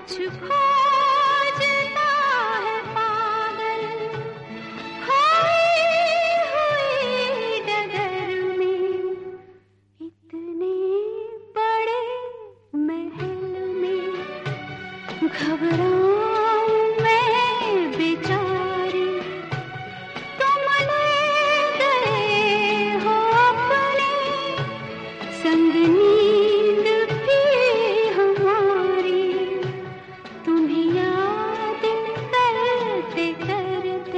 कुछ खोजता है पागल, खोई हुई डगर में, इतने बड़े महल में घबराऊं मैं बेचारी। तुम ले गए हो अपने संग नींद भी हमारी, तुम्हें याद करते करते।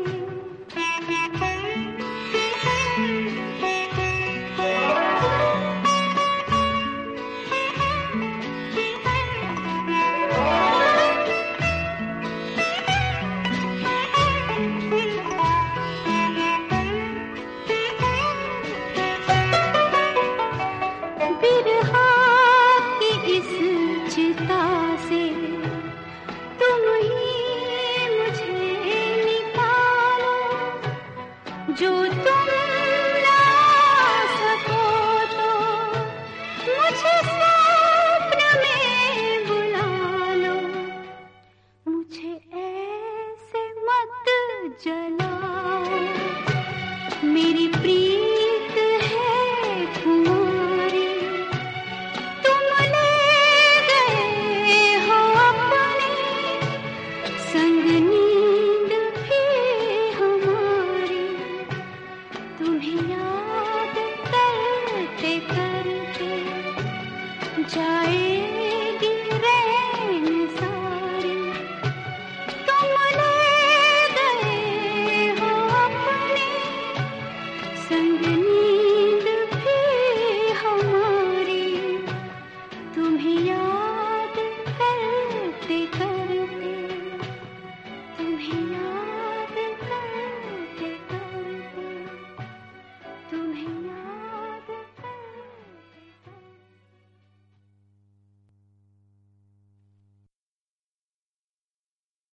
बिरहा की इस चिता से तुम ही मुझे निकालो, जो तुम ना सको तो मुझे स्वप्न में बुला लो। मुझे ऐसे मत जलाओ, मेरी प्रीत है कुंवारी। तुम ले गए हो अपने संग नींद भी हमारी, तुम्हें याद करते करते जाएगी रैन सारी। तुम ले गए हो अपने संग नींद भी हमारी, तुम्हें याद